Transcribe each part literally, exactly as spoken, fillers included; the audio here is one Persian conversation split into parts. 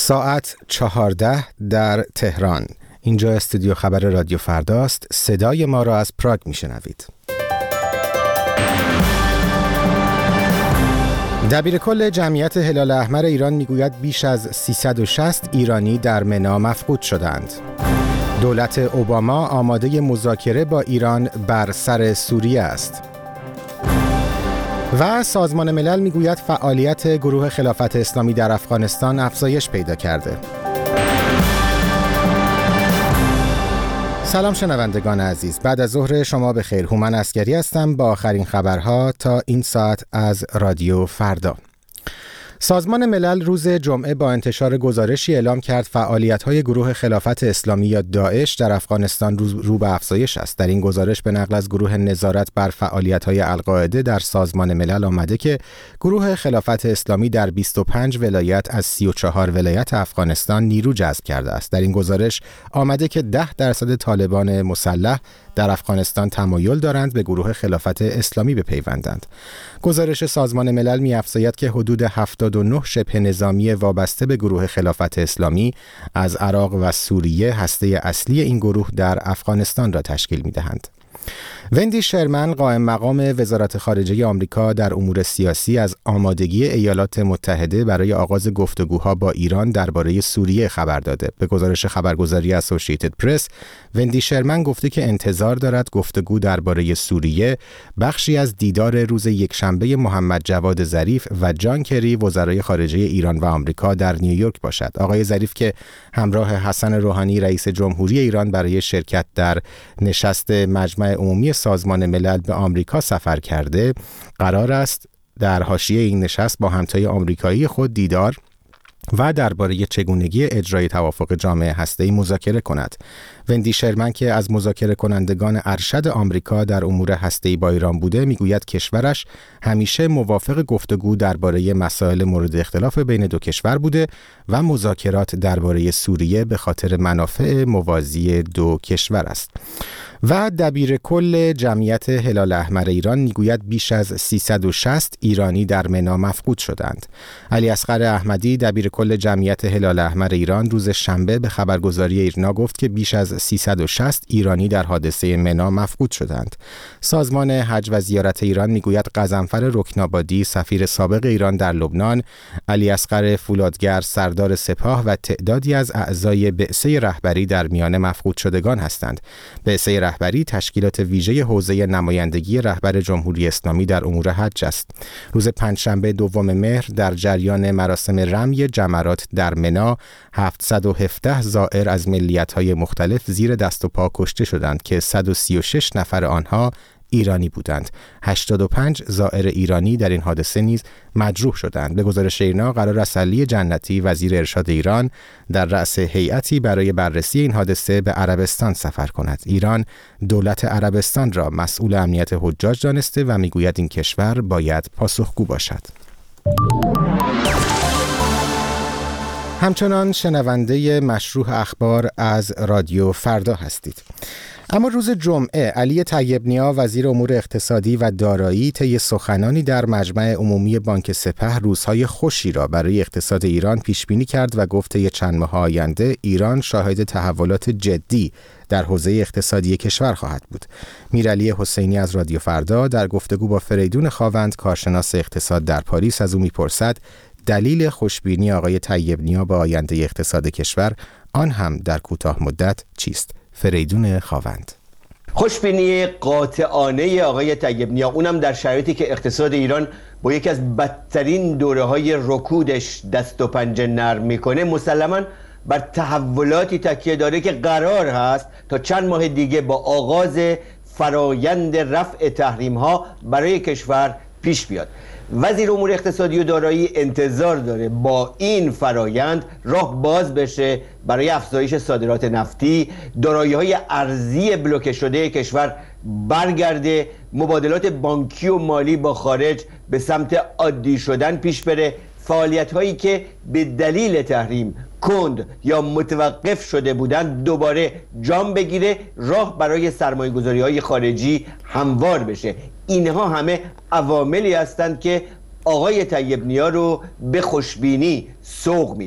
ساعت چهارده در تهران. اینجا استودیو خبر رادیو فرداست. صدای ما را از پراگ میشنوید. دبیرکل جمعیت هلال احمر ایران میگوید بیش از سیصد و شصت ایرانی در منا مفقود شدند. دولت اوباما آماده مذاکره با ایران بر سر سوریه است. و سازمان ملل میگوید فعالیت گروه خلافت اسلامی در افغانستان افزایش پیدا کرده. سلام شنوندگان عزیز، بعد از ظهر شما بخیر. هومن عسگری هستم با آخرین خبرها تا این ساعت از رادیو فردا. سازمان ملل روز جمعه با انتشار گزارشی اعلام کرد فعالیت‌های گروه خلافت اسلامی یا داعش در افغانستان رو, رو به افزایش است. در این گزارش به نقل از گروه نظارت بر فعالیت‌های القاعده در سازمان ملل آمده که گروه خلافت اسلامی در بیست و پنج ولایت از سی و چهار ولایت افغانستان نیرو جذب کرده است. در این گزارش آمده که ده درصد طالبان مسلح در افغانستان تمایل دارند به گروه خلافت اسلامی بپیوندند. گزارش سازمان ملل می‌افزاید که حدود هفتاد و نه شبه نظامی وابسته به گروه خلافت اسلامی از عراق و سوریه هسته اصلی این گروه در افغانستان را تشکیل می‌دهند. وندی شرمن قائم مقام وزارت خارجه آمریکا در امور سیاسی از آمادگی ایالات متحده برای آغاز گفتگوها با ایران درباره سوریه خبر داده. به گزارش خبرگزاری اسوسییتد پرس، وندی شرمن گفته که انتظار دارد گفتگو درباره سوریه بخشی از دیدار روز یکشنبه محمد جواد ظریف و جان کری وزرای خارجه ایران و آمریکا در نیویورک باشد. آقای ظریف که همراه حسن روحانی رئیس جمهوری ایران برای شرکت در نشست مجمع عمومی سازمان ملل به آمریکا سفر کرده، قرار است در حاشیه این نشست با همتای آمریکایی خود دیدار و درباره چگونگی اجرای توافق جامع هسته‌ای مذاکره کند. وندی شرمن که از مذاکره کنندگان ارشد آمریکا در امور هسته‌ای با ایران بوده، میگوید کشورش همیشه موافق گفتگو درباره مسائل مورد اختلاف بین دو کشور بوده و مذاکرات درباره سوریه به خاطر منافع موازی دو کشور است. و دبیرکل جمعیت هلال احمر ایران میگوید بیش از سیصد و شصت ایرانی در منا مفقود شدند. علی اصغر احمدی دبیرکل جمعیت هلال احمر ایران روز شنبه به خبرگزاری ایرنا گفت که بیش از سیصد و شصت ایرانی در حادثه منا مفقود شدند. سازمان حج و زیارت ایران میگوید غضنفر رکنابادی سفیر سابق ایران در لبنان، علی اصغر فولادگر سردار سپاه و تعدادی از اعضای بعثه رهبری در میان مفقود شدگان هستند. بعثه رهبری تشکیلات ویژه حوزه نمایندگی رهبر جمهوری اسلامی در امور حج است. روز پنجشنبه دوم مهر در جریان مراسم رمی جمرات در منا هفتصد و هفده زائر از ملیت‌های مختلف زیر دست و پا کشته شدند که صد و سی و شش نفر آنها ایرانی بودند. هشتاد و پنج زائر ایرانی در این حادثه نیز مجروح شدند. به گزارش ایرنا قرار است علی جنتی وزیر ارشاد ایران در رأس هیئتی برای بررسی این حادثه به عربستان سفر کند. ایران دولت عربستان را مسئول امنیت حجاج دانسته و میگوید این کشور باید پاسخگو باشد. همچنان شنونده مشروح اخبار از رادیو فردا هستید. اما روز جمعه علی طیب‌نیا وزیر امور اقتصادی و دارایی طی سخنانی در مجمع عمومی بانک سپه روزهای خوشی را برای اقتصاد ایران پیش بینی کرد و گفت طی چند ماه آینده ایران شاهد تحولات جدی در حوزه اقتصادی کشور خواهد بود. میرعلی حسینی از رادیو فردا در گفتگو با فریدون خاوند کارشناس اقتصاد در پاریس از او میپرسد دلیل خوشبینی آقای طیب‌نیا به آینده اقتصاد کشور، آن هم در کوتاه مدت، چیست؟ فریدون خاوند: خوشبینی قاطعانه آقای طیب‌نیا، اونم در شرایطی که اقتصاد ایران با یکی از بدترین دوره‌های رکودش دست و پنجه نرم میکنه، مسلماً بر تحولاتی تکیه داره که قرار هست تا چند ماه دیگه با آغاز فرایند رفع تحریم‌ها برای کشور پیش بیاد. وزیر امور اقتصادی و دارایی انتظار داره با این فرایند راه باز بشه برای افزایش صادرات نفتی، دارایی‌های ارزی بلوکه شده کشور برگرده، مبادلات بانکی و مالی با خارج به سمت عادی شدن پیش بره، فعالیت‌هایی که به دلیل تحریم کند یا متوقف شده بودند دوباره جام بگیره، راه برای سرمایه‌گذاری‌های خارجی هموار بشه. اینها همه عواملی هستند که آقای طیب‌نیا رو به خوشبینی سوق میدن.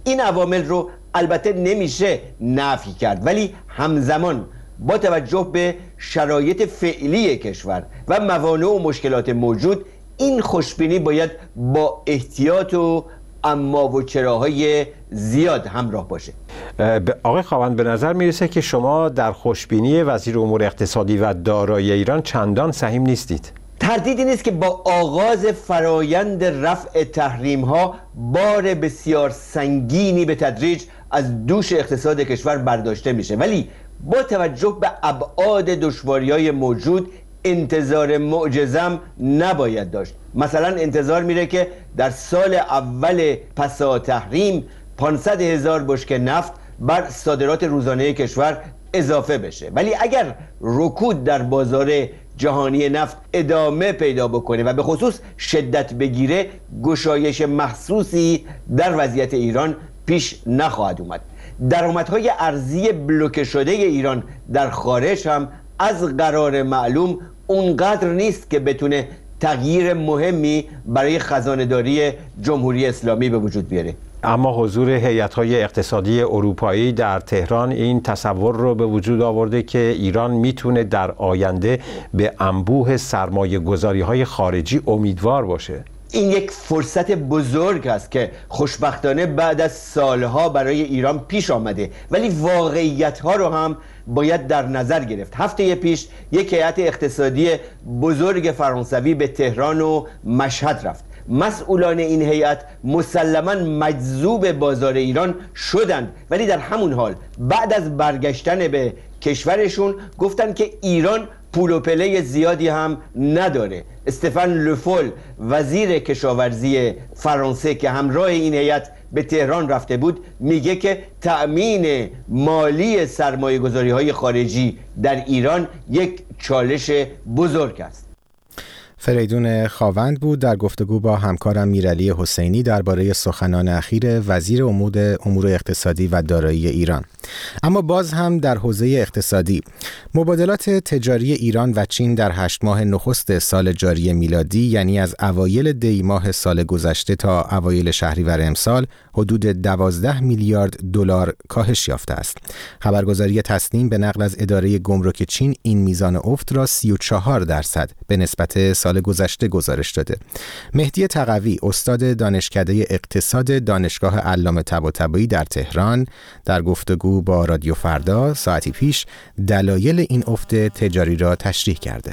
این عوامل رو البته نمیشه نفی کرد، ولی همزمان با توجه به شرایط فعلی کشور و موانع و مشکلات موجود این خوشبینی باید با احتیاط و اما و چراهای زیاد همراه باشه. آقای خاوند، به نظر میرسه که شما در خوشبینی وزیر امور اقتصادی و دارایی ایران چندان سهیم نیستید. تردیدی نیست که با آغاز فرایند رفع تحریم ها بار بسیار سنگینی به تدریج از دوش اقتصاد کشور برداشته میشه، ولی با توجه به ابعاد دشواری‌های موجود انتظار معجزم نباید داشت. مثلا انتظار میره که در سال اول پسا تحریم پانصد هزار بشکه نفت بر صادرات روزانه کشور اضافه بشه، ولی اگر رکود در بازار جهانی نفت ادامه پیدا بکنه و به خصوص شدت بگیره، گشایش محسوسی در وضعیت ایران پیش نخواهد اومد. درآمدهای ارزی بلوکه شده ایران در خارج هم از قرار معلوم اونقدر نیست که بتونه تغییر مهمی برای خزانه‌داری جمهوری اسلامی به وجود بیاره. اما حضور هیئت‌های اقتصادی اروپایی در تهران این تصور رو به وجود آورده که ایران میتونه در آینده به انبوه سرمایه‌گذاری‌های خارجی امیدوار باشه. این یک فرصت بزرگ است که خوشبختانه بعد از سالها برای ایران پیش آمده، ولی واقعیت‌ها رو هم باید در نظر گرفت. هفته پیش یک هیئت اقتصادی بزرگ فرانسوی به تهران و مشهد رفت. مسئولان این هیئت مسلماً مجذوب بازار ایران شدند، ولی در همون حال بعد از برگشتن به کشورشون گفتن که ایران پول و پله زیادی هم نداره. استفان لوفول وزیر کشاورزی فرانسه که همراه این هیئت به تهران رفته بود میگه که تأمین مالی سرمایه‌گذاری‌های خارجی در ایران یک چالش بزرگ است. فریدون خاوند بود در گفتگو با همکارم میرعلی حسینی درباره سخنان اخیر وزیر امور اقتصادی و دارایی ایران. اما باز هم در حوزه اقتصادی، مبادلات تجاری ایران و چین در هشت ماه نخست سال جاری میلادی، یعنی از اوایل دی ماه سال گذشته تا اوایل شهریور امسال، حدود دوازده میلیارد دلار کاهش یافته است. خبرگزاری تسنیم به نقل از اداره گمرک چین این میزان افت را سی و چهار درصد به نسبت سال گذشته گزارش داده. مهدی تقوی، استاد دانشکده اقتصاد دانشگاه علامه طباطبایی در تهران، در گفتگو با رادیو فردا ساعتی پیش دلایل این افت تجاری را تشریح کرده.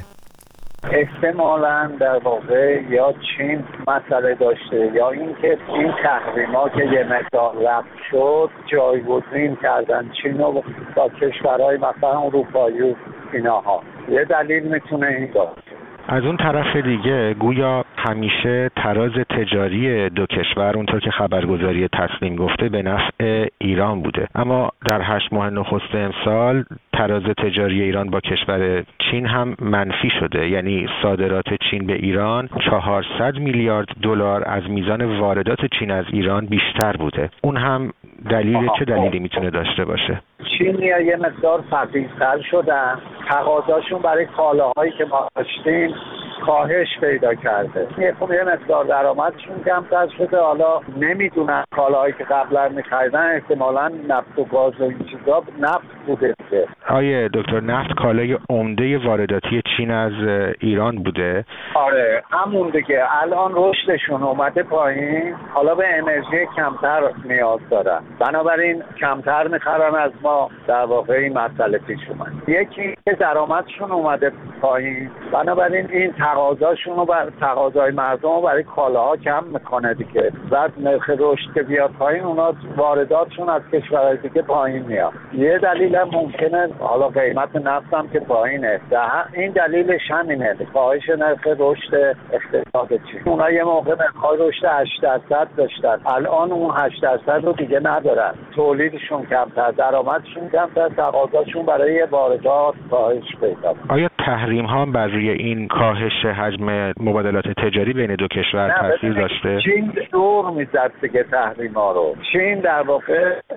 احتمالاً در واقع یا چین مسئله داشته یا اینکه این تحریما که یه مقدار رفع شد جایگزین کردن چین رو با کشورهای مثلا اروپایی و ایناها. یه دلیل میتونه این باشه. از اون طرف دیگه گویا همیشه تراز تجاری دو کشور اونطور که خبرگزاری تسنیم گفته به نفع ایران بوده، اما در هشت ماه نخست امسال تراز تجاری ایران با کشور چین هم منفی شده، یعنی صادرات چین به ایران چهارصد میلیارد دلار از میزان واردات چین از ایران بیشتر بوده. اون هم دلیل چه دلیلی میتونه داشته باشه؟ چینی‌ها یه مقدار فقیرتر شدن، تقاضاشون برای کالاهایی که ما داشتیم کاهش پیدا کرده. یه خب یه مقدار درآمدشون کمتر شده. حالا نمیدونن کالاهایی که قبلا می‌خریدن احتمالاً نفت و گاز و این چیزا نفت بوده. آیه دکتر، نفت کالای عمده وارداتی چین از ایران بوده؟ آره همون دیگه. الان رشدشون اومده پایین، حالا به انرژی کمتر نیاز دارن، بنابراین کمتر میخرن از ما. در واقع این مسئله پیش اومد. یکی که درآمدشون اومده پایین، بنابراین این تقاضاشون رو بر تقاضای مردم رو برای کالاها کم میکنه دیگه. بعد نرخ رشد که بیاد پایین، اونا وارداتشون از کشورهای دیگه پایین میاد. یه دلیل هم ممکنه حالا قیمت نفت هم که پایینه، این دلیلش همینه، کاهش نرخ رشد اقتصاد چین. اونا یه موقع نرخ رشد هشت درصد داشتن، الان اون هشت درصد رو دیگه ندارن. تولیدشون کمتر، درآمدشون کمتر، تقاضاشون برای واردات کاهش پیدا. آیا تحریم ها بر روی این کاهش حجم مبادلات تجاری بین دو کشور تاثیر داشته؟ چین دور میزد دیگه تحریم ها رو. چین در واقع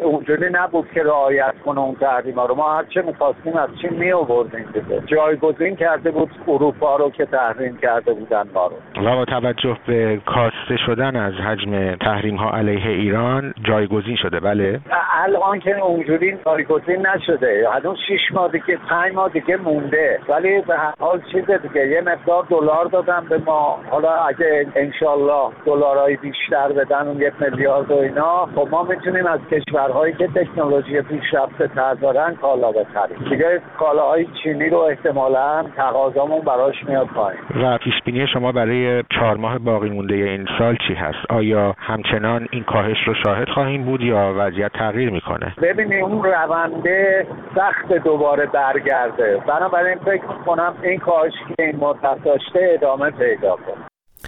اونجوری نبود که رعایت کنه اون تحریما رو. ما هر چه می‌خواستیم از چین می‌آوردیم دیگه. جایگزین کرده بود اروپا رو که تحریم کرده بودن ما رو. و با توجه به کاسته شدن از حجم تحریم‌ها علیه ایران جایگزین شده. بله الان که اونجوری جایگزین نشده، هنوز شش ماه دیگه پنج ماه دیگه مونده، ولی به هر حال چیز دیگه یه مقدار دلار دادن به ما. حالا اگه انشالله دلارای بیشتر بدن اون یک میلیارد و اینا، خب ما میتونیم از کشورهایی که تکنولوژی پیشرفته تر دارن کالا بخریم دیگه. کالاهای چینی رو احتمالاً تقاضامون براش میاد پایین. و پیش بینی شما برای چهار ماه باقی مونده این سال چی هست؟ آیا همچنان این کاهش رو شاهد خواهیم بود یا وضعیت تغییر میکنه؟ ببینید اون رونده سخت دوباره برگرده، بنابراین فکر کنم این کاهش که این مدت داشته ادامه پیدا کنه.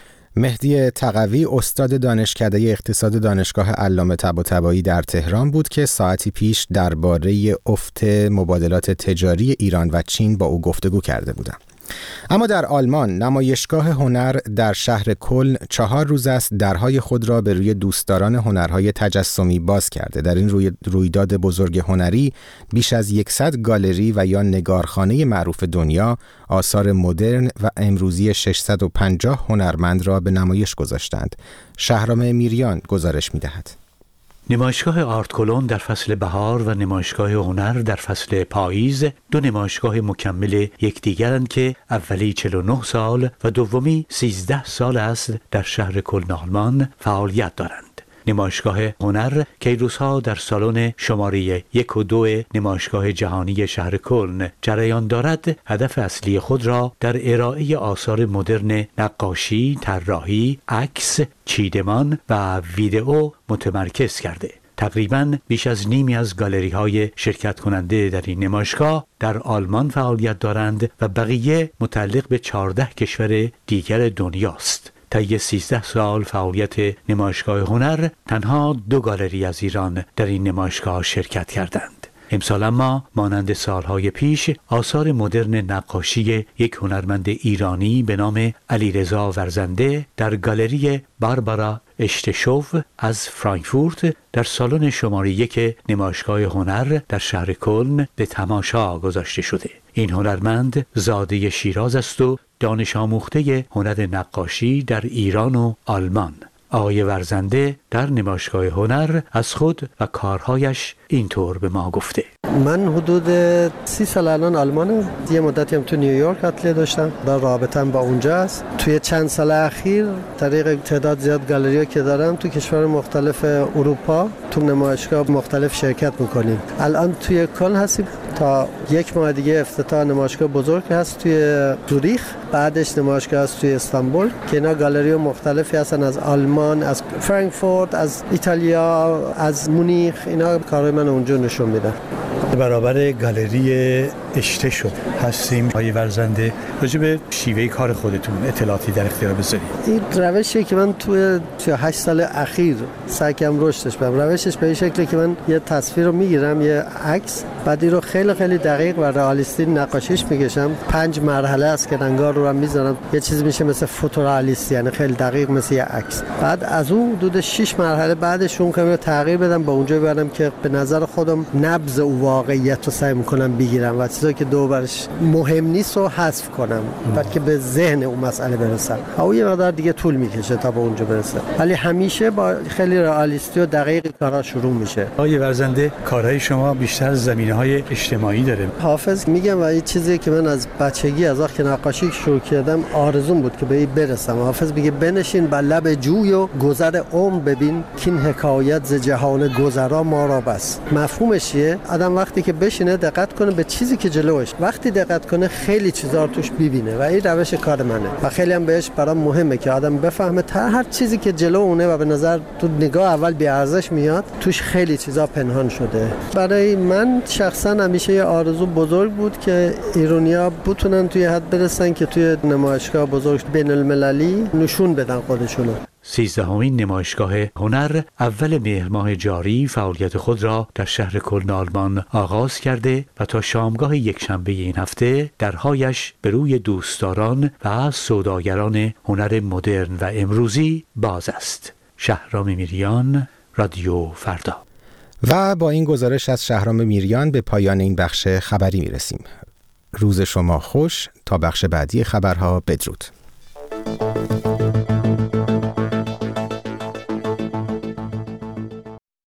مهدی تقوی استاد دانشکده اقتصاد دانشگاه علامه طباطبایی در تهران بود که ساعتی پیش درباره افت مبادلات تجاری ایران و چین با او گفتگو کرده بودم. اما در آلمان نمایشگاه هنر در شهر کلن چهار روز است درهای خود را به روی دوستداران هنرهای تجسمی باز کرده. در این روی رویداد بزرگ هنری بیش از صد گالری و یا نگارخانه معروف دنیا آثار مدرن و امروزی ششصد و پنجاه هنرمند را به نمایش گذاشتند. شهرام میریان گزارش می‌دهد. نمایشگاه آرت کلون در فصل بهار و نمایشگاه هنر در فصل پاییز دو نمایشگاه مکمل یکدیگرند که اولی چهل و نه سال و دومی سیزده سال است در شهر کلن آلمان فعالیت دارند. نمایشگاه هنر که این روزها در سالن شماره یک و دو نمایشگاه جهانی شهر کلن جریان دارد، هدف اصلی خود را در ارائه آثار مدرن نقاشی، طراحی، عکس، چیدمان و ویدئو متمرکز کرده. تقریباً بیش از نیمی از گالری های شرکت کننده در این نمایشگاه در آلمان فعالیت دارند و بقیه متعلق به چهارده کشور دیگر دنیاست. طی سیزده سال فعالیت نمایشگاه هنر تنها دو گالری از ایران در این نمایشگاه شرکت کردند. امسال اما مانند سالهای پیش آثار مدرن نقاشی یک هنرمند ایرانی به نام علیرضا ورزنده در گالری باربارا اشتشوف از فرانکفورت در سالن شماره یک نمایشگاه هنر در شهر کلن به تماشا گذاشته شده. این هنرمند زاده شیراز است و دانش آموخته هنر نقاشی در ایران و آلمان. آقای ورزنده در نمایشگاه هنر از خود و کارهایش اینطور به ما گفته: من حدود سی سال الان آلمانم. یه مدتی هم تو نیویورک اتلیه داشتم و رابطم با اونجا است. توی چند سال اخیر طریق تعداد زیاد گالری‌ها که دارم تو کشور مختلف اروپا تو نمایشگاه مختلف شرکت میکنیم. الان توی کلن هستیم، تا یک ماه دیگه افتتاح نمایشگاه بزرگ هست توی زوریخ، بعدش نمایشگاه هست توی استانبول که اینا گالری مختلفی هستن، از آلمان، از فرانکفورت، از ایتالیا، از مونیخ. اینا کارهای من اونجا نشون میدن. برابر گالری اشتشوف هستیم. آقای ورزنده راجع به شیوه کار خودتون اطلاعاتی در اختیار بذارید. این روشی که من توی توی هشت سال اخیر سعی کردم رشدش بدم. روشش به این شکلی که من یه تصویر رو میگیرم، یه عکس، بعد این رو خیلی خیلی دقیق و رئالیستی نقاشیش میکشم. پنج مرحله است که رنگا رو هم میذارم، یه چیزی میشه مثل فوتورئالیستی، یعنی خیلی دقیق مثل یه عکس. بعد از اون حدود شش مرحله بعدش اون کمی تغییر بدم، با اونجا برم که به نظر خودم نبض او واقعیت رو سعی میکنم بگیرم و چیزایی که دو برش مهم نیست رو حذف کنم، بعد که به ذهن اون مسئله برسم. او یه مقدار دیگه طول میکشه تا به اونجا برسه، ولی همیشه با خیلی رئالیستی و دقیق کارا شروع میشه. آقای ورزنده کارهای شما بیشتر زمینه‌های اجتماعی داره. حافظ میگم و این چیزی که من از بچگی از وقتی نقاشی شروع کردم آرزوم بود که به این برسم. حافظ میگه بنشین بر لب جوی و گذر عمر ببین کین حکایت ز جهان گذرا ما را بس. مفهومش چیه؟ آدم وقتی که بشینه دقت کنه به چیزی که جلوش، وقتی دقت کنه خیلی چیزا رو توش ببینه و این روش کار منه و خیلی هم بهش برام مهمه که آدم بفهمه تا هر چیزی که جلو اونه و به نظر تو نگاه اول بی ارزش میاد توش خیلی چیزا پنهان شده. برای من شخصا همیشه یه آرزو بزرگ بود که ایرانی‌ها بتونن توی حد برسن که توی نمایشگاه بزرگ بین المللی نشون بدن خودشونو. سیزدهمین نمایشگاه هنر اول مهر ماه جاری فعالیت خود را در شهر کلن آلمان آغاز کرده و تا شامگاه یکشنبه این هفته درهایش به روی دوستداران و سوداگران هنر مدرن و امروزی باز است. شهرام میریان، رادیو فردا. و با این گزارش از شهرام میریان به پایان این بخش خبری میرسیم. روز شما خوش. تا بخش بعدی خبرها بدرود.